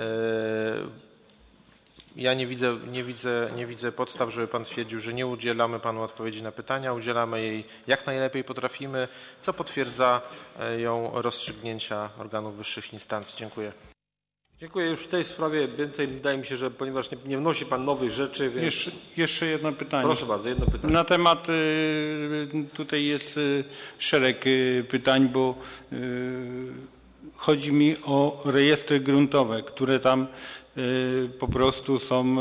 ja nie widzę podstaw, żeby pan twierdził, że nie udzielamy panu odpowiedzi na pytania. Udzielamy jej jak najlepiej potrafimy, co potwierdzają rozstrzygnięcia organów wyższych instancji. Dziękuję. Dziękuję. Już w tej sprawie więcej wydaje mi się, że ponieważ nie wnosi pan nowych rzeczy, więc... Jeszcze jedno pytanie. Proszę bardzo, jedno pytanie. Na temat, tutaj jest szereg pytań, bo chodzi mi o rejestry gruntowe, które tam po prostu są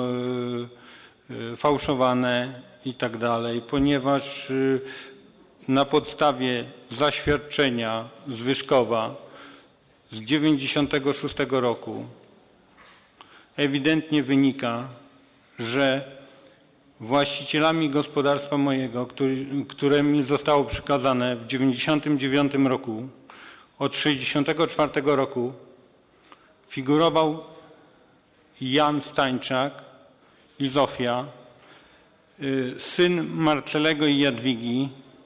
fałszowane i tak dalej, ponieważ na podstawie zaświadczenia z Wyszkowa z 1996 roku ewidentnie wynika, że właścicielami gospodarstwa mojego, które mi zostało przekazane w 1999 roku, od 1964 roku figurował Jan Stańczak i Zofia, syn Marcelego i Jadwigi,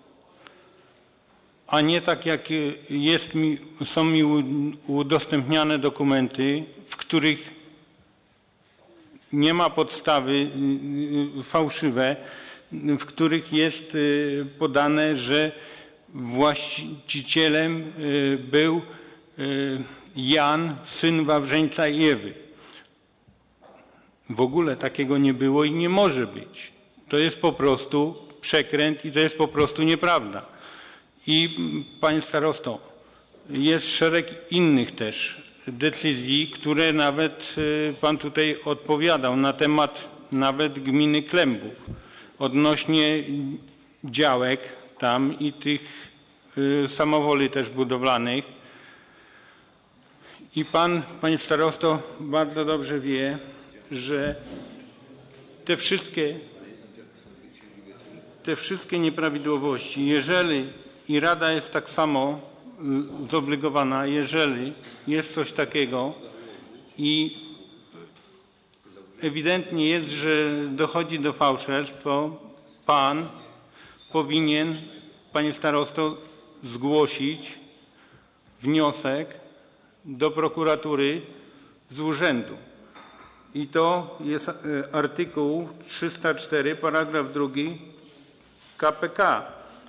a nie tak jak są mi udostępniane dokumenty, w których nie ma podstawy, fałszywe, w których jest podane, że właścicielem był Jan, syn Wawrzeńca i Ewy. W ogóle takiego nie było i nie może być. To jest po prostu przekręt i to jest po prostu nieprawda. I panie starosto, jest szereg innych też decyzji, które nawet pan tutaj odpowiadał na temat nawet gminy Klębów odnośnie działek tam i tych samowoli też budowlanych. I pan, panie starosto, bardzo dobrze wie, że te wszystkie nieprawidłowości, jeżeli i Rada jest tak samo zobligowana, jeżeli jest coś takiego i ewidentnie jest, że dochodzi do fałszerstw, to pan powinien, panie starosto, zgłosić wniosek do prokuratury z urzędu. I to jest artykuł 304, paragraf 2 KPK.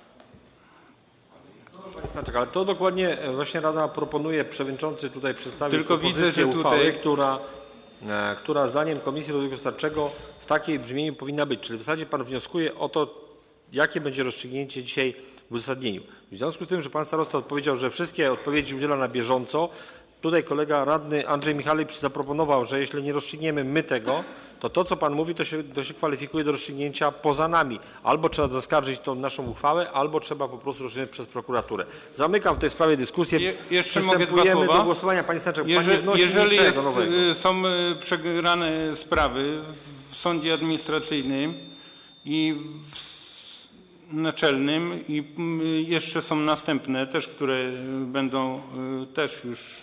Ale to dokładnie właśnie Rada proponuje, przewodniczący tutaj przedstawił propozycję widzę, że uchwały, która zdaniem Komisji Rozwoju Gospodarczego w takiej brzmieniu powinna być. Czyli w zasadzie pan wnioskuje o to, jakie będzie rozstrzygnięcie dzisiaj w uzasadnieniu. W związku z tym, że pan starosta odpowiedział, że wszystkie odpowiedzi udziela na bieżąco, tutaj kolega radny Andrzej Michalewicz zaproponował, że jeśli nie rozstrzygniemy my tego, to co pan mówi, to się kwalifikuje do rozstrzygnięcia poza nami. Albo trzeba zaskarżyć tą naszą uchwałę, albo trzeba po prostu rozstrzygnąć przez prokuraturę. Zamykam w tej sprawie dyskusję. Jeszcze mogę dwa słowa? Do głosowania. Panie Stańczak, jeżeli są przegrane sprawy w sądzie administracyjnym i w naczelnym i jeszcze są następne też, które będą też już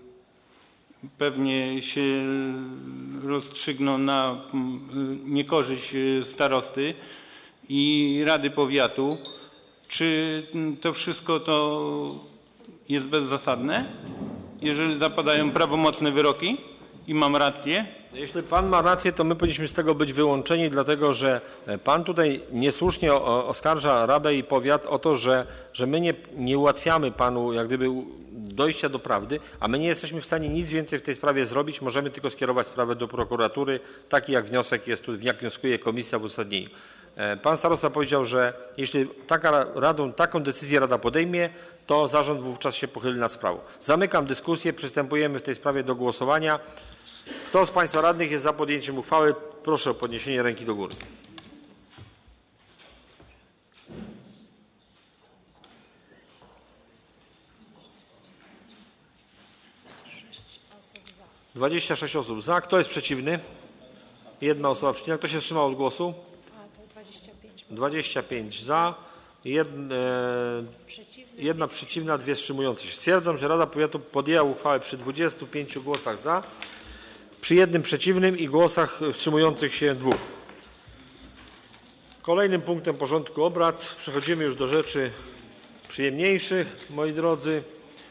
pewnie się rozstrzygną na niekorzyść starosty i Rady Powiatu. Czy to wszystko to jest bezzasadne, jeżeli zapadają prawomocne wyroki i mam rację? Jeśli pan ma rację, to my powinniśmy z tego być wyłączeni, dlatego że pan tutaj niesłusznie oskarża Radę i Powiat o to, że my nie ułatwiamy panu jak gdyby dojścia do prawdy, a my nie jesteśmy w stanie nic więcej w tej sprawie zrobić. Możemy tylko skierować sprawę do prokuratury, taki jak wniosek jest tu, jak wnioskuje komisja w uzasadnieniu. Pan starosta powiedział, że jeśli taką decyzję Rada podejmie, to zarząd wówczas się pochyli nad sprawą. Zamykam dyskusję, przystępujemy w tej sprawie do głosowania. Kto z państwa radnych jest za podjęciem uchwały? Proszę o podniesienie ręki do góry. Osób za. 26 osób za. Kto jest przeciwny? Jedna osoba przeciwna. Kto się wstrzymał od głosu? 25 za. Jedna przeciwna, 2 wstrzymujące się. Stwierdzam, że Rada Powiatu podjęła uchwałę przy 25 głosach za, przy 1 przeciwnym i głosach wstrzymujących się 2. Kolejnym punktem porządku obrad przechodzimy już do rzeczy przyjemniejszych, moi drodzy.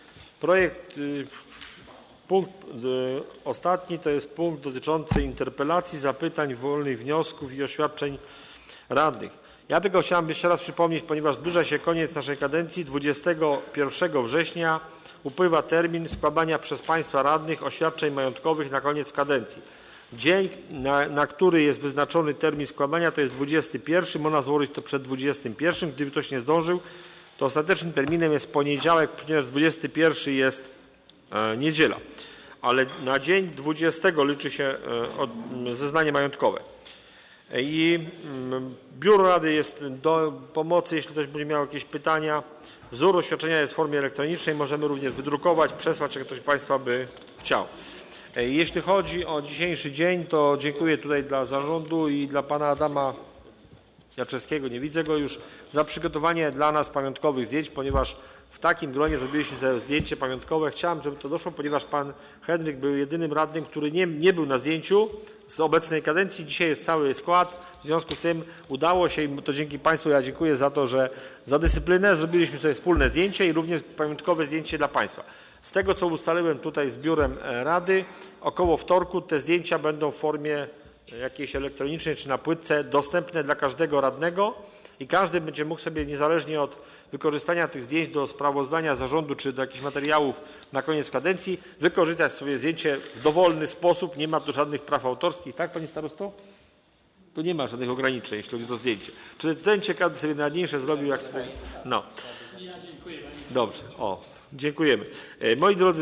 Punkt ostatni to jest punkt dotyczący interpelacji, zapytań, wolnych wniosków i oświadczeń radnych. Ja tylko chciałem jeszcze raz przypomnieć, ponieważ zbliża się koniec naszej kadencji, 21 września upływa termin składania przez państwa radnych oświadczeń majątkowych na koniec kadencji. Dzień, na który jest wyznaczony termin składania, to jest 21. Można złożyć to przed 21. Gdyby ktoś nie zdążył, to ostatecznym terminem jest poniedziałek, ponieważ 21 jest niedziela. Ale na dzień 20 liczy się zeznanie majątkowe. I Biuro Rady jest do pomocy, jeśli ktoś będzie miał jakieś pytania. Wzór oświadczenia jest w formie elektronicznej, możemy również wydrukować, przesłać, jak ktoś z państwa by chciał. Jeśli chodzi o dzisiejszy dzień, to dziękuję tutaj dla zarządu i dla pana Adama Jaczewskiego, nie widzę go już, za przygotowanie dla nas pamiątkowych zdjęć, ponieważ w takim gronie zrobiliśmy sobie zdjęcie pamiątkowe. Chciałem, żeby to doszło, ponieważ pan Henryk był jedynym radnym, który nie był na zdjęciu z obecnej kadencji. Dzisiaj jest cały skład. W związku z tym udało się i to dzięki państwu. Ja dziękuję za to, że za dyscyplinę zrobiliśmy sobie wspólne zdjęcie i również pamiątkowe zdjęcie dla państwa. Z tego, co ustaliłem tutaj z biurem Rady, około wtorku te zdjęcia będą w formie jakiejś elektronicznej czy na płytce dostępne dla każdego radnego i każdy będzie mógł sobie niezależnie od wykorzystania tych zdjęć do sprawozdania zarządu czy do jakichś materiałów na koniec kadencji wykorzystać sobie zdjęcie w dowolny sposób. Nie ma tu żadnych praw autorskich. Tak, panie starosto? Tu nie ma żadnych ograniczeń, jeśli chodzi o to zdjęcie. Czy zdjęcie każdy sobie najmniejsze zrobił? Jak... No. Dobrze. O, dziękujemy. Moi drodzy,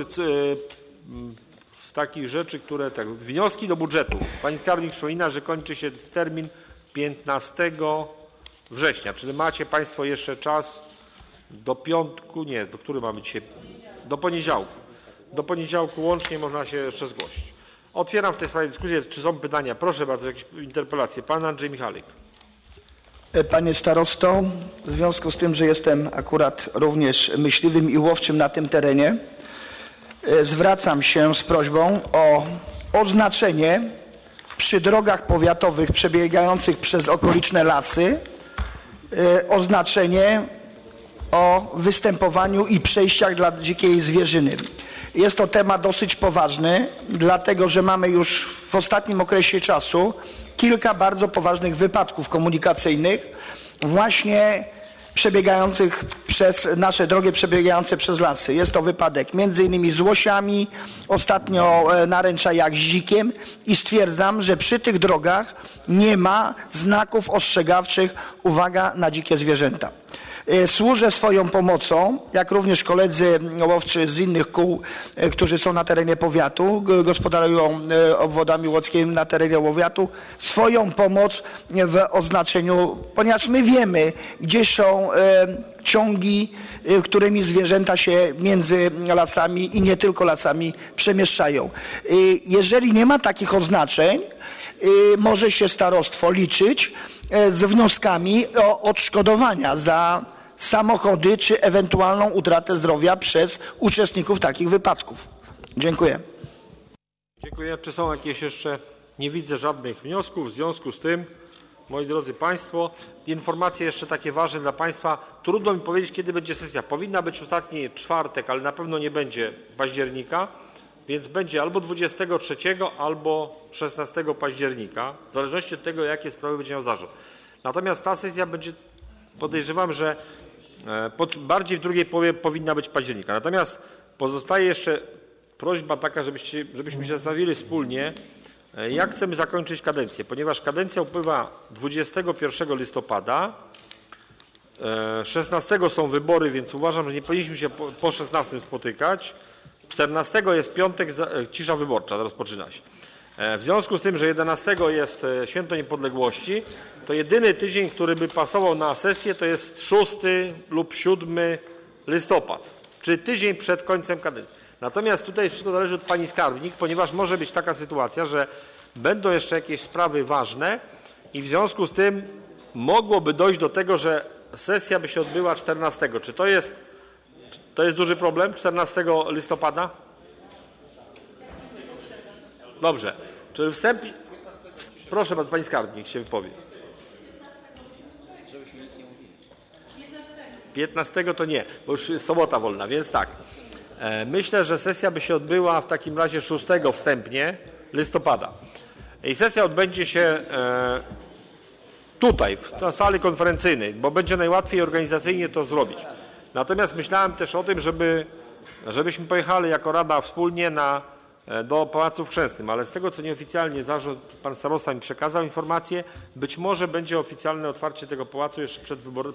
z takich rzeczy, które tak, wnioski do budżetu. Pani skarbnik przypomina, że kończy się termin 15 września, czyli macie państwo jeszcze czas do piątku, nie, do który mamy dzisiaj? Do poniedziałku. Do poniedziałku łącznie można się jeszcze zgłosić. Otwieram w tej sprawie dyskusję. Czy są pytania? Proszę bardzo, jakieś interpelacje. Pan Andrzej Michalik. Panie starosto, w związku z tym, że jestem akurat również myśliwym i łowczym na tym terenie, zwracam się z prośbą o oznaczenie przy drogach powiatowych przebiegających przez okoliczne lasy, oznaczenie o występowaniu i przejściach dla dzikiej zwierzyny. Jest to temat dosyć poważny, dlatego że mamy już w ostatnim okresie czasu kilka bardzo poważnych wypadków komunikacyjnych właśnie przebiegających przez nasze drogi, przebiegające przez lasy. Jest to wypadek między innymi z łosiami, ostatnio naręcza jak z dzikiem i stwierdzam, że przy tych drogach nie ma znaków ostrzegawczych uwaga na dzikie zwierzęta. Służę swoją pomocą, jak również koledzy łowczy z innych kół, którzy są na terenie powiatu, gospodarują obwodami łockimi na terenie powiatu, swoją pomoc w oznaczeniu, ponieważ my wiemy, gdzie są ciągi, którymi zwierzęta się między lasami i nie tylko lasami przemieszczają. Jeżeli nie ma takich oznaczeń, może się starostwo liczyć z wnioskami o odszkodowania za samochody czy ewentualną utratę zdrowia przez uczestników takich wypadków. Dziękuję. Dziękuję. Czy są jakieś jeszcze? Nie widzę żadnych wniosków. W związku z tym, moi drodzy państwo, informacje jeszcze takie ważne dla państwa. Trudno mi powiedzieć, kiedy będzie sesja. Powinna być ostatni czwartek, ale na pewno nie będzie października. więc będzie albo 23, albo 16 października, w zależności od tego, jakie sprawy będzie miał zarząd. Natomiast ta sesja będzie, podejrzewam, że bardziej w drugiej połowie powinna być października. Natomiast pozostaje jeszcze prośba taka, żebyśmy się zastanowili wspólnie, jak chcemy zakończyć kadencję, ponieważ kadencja upływa 21 listopada, 16 są wybory, więc uważam, że nie powinniśmy się po 16 spotykać. 14 jest piątek, cisza wyborcza rozpoczyna się. W związku z tym, że 11 jest Święto Niepodległości, to jedyny tydzień, który by pasował na sesję, to jest 6 lub 7 listopad, czyli tydzień przed końcem kadencji. Natomiast tutaj wszystko zależy od pani skarbnik, ponieważ może być taka sytuacja, że będą jeszcze jakieś sprawy ważne i w związku z tym mogłoby dojść do tego, że sesja by się odbyła 14. Czy to jest duży problem 14 listopada? Dobrze. Czy wstępnie... Proszę bardzo, pani skarbnik się wypowie. 15 to nie, bo już jest sobota wolna, więc tak. Myślę, że sesja by się odbyła w takim razie 6 wstępnie listopada. I sesja odbędzie się tutaj, w sali konferencyjnej, bo będzie najłatwiej organizacyjnie to zrobić. Natomiast myślałem też o tym, żebyśmy pojechali jako Rada wspólnie do Pałacu w Chrzęsnym, ale z tego, co nieoficjalnie zarząd, pan starosta mi przekazał informację, być może będzie oficjalne otwarcie tego pałacu jeszcze przed wyborem,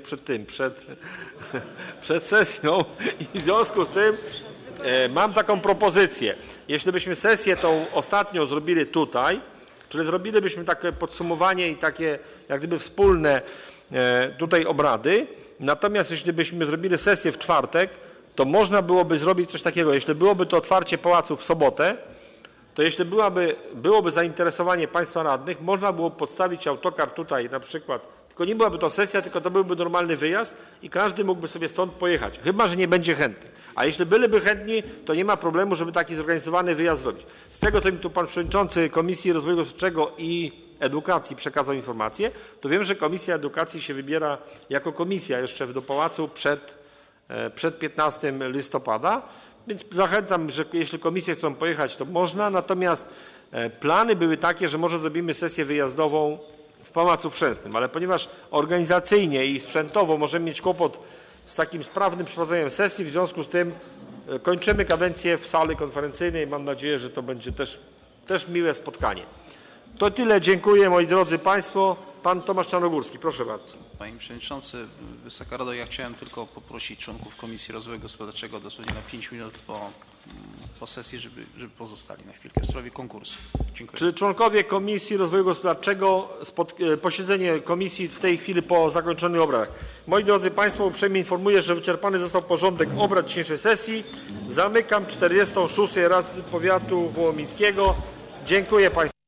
przed sesją i w związku z tym mam taką propozycję. Jeśli byśmy sesję tą ostatnią zrobili tutaj, czyli zrobilibyśmy takie podsumowanie i takie jak gdyby wspólne tutaj obrady, natomiast jeśli byśmy zrobili sesję w czwartek, to można byłoby zrobić coś takiego. Jeśli byłoby to otwarcie pałacu w sobotę, to jeśli byłoby zainteresowanie państwa radnych, można było podstawić autokar tutaj na przykład, tylko nie byłaby to sesja, tylko to byłby normalny wyjazd i każdy mógłby sobie stąd pojechać, chyba że nie będzie chętny. A jeśli byliby chętni, to nie ma problemu, żeby taki zorganizowany wyjazd zrobić. Z tego, co mi tu pan przewodniczący Komisji Rozwoju Gospodarczego i Edukacji przekazał informację, to wiem, że Komisja Edukacji się wybiera jako komisja jeszcze do pałacu przed 15 listopada, więc zachęcam, że jeśli komisje chcą pojechać, to można, natomiast plany były takie, że może zrobimy sesję wyjazdową w Pałacu w Chrzęsnym, ale ponieważ organizacyjnie i sprzętowo możemy mieć kłopot z takim sprawnym przeprowadzeniem sesji, w związku z tym kończymy kadencję w sali konferencyjnej. Mam nadzieję, że to będzie też miłe spotkanie. To tyle. Dziękuję, moi drodzy państwo. Pan Tomasz Czarnogórski, proszę bardzo. Panie Przewodniczący, Wysoka Rado, ja chciałem tylko poprosić członków Komisji Rozwoju Gospodarczego dosłownie na 5 minut po sesji, żeby pozostali na chwilkę w sprawie konkursu. Dziękuję. Czy członkowie Komisji Rozwoju Gospodarczego, posiedzenie komisji w tej chwili po zakończonych obradach. Moi drodzy państwo, uprzejmie informuję, że wyczerpany został porządek obrad dzisiejszej sesji. Zamykam 46. Radę Powiatu Wołomińskiego. Dziękuję państwu.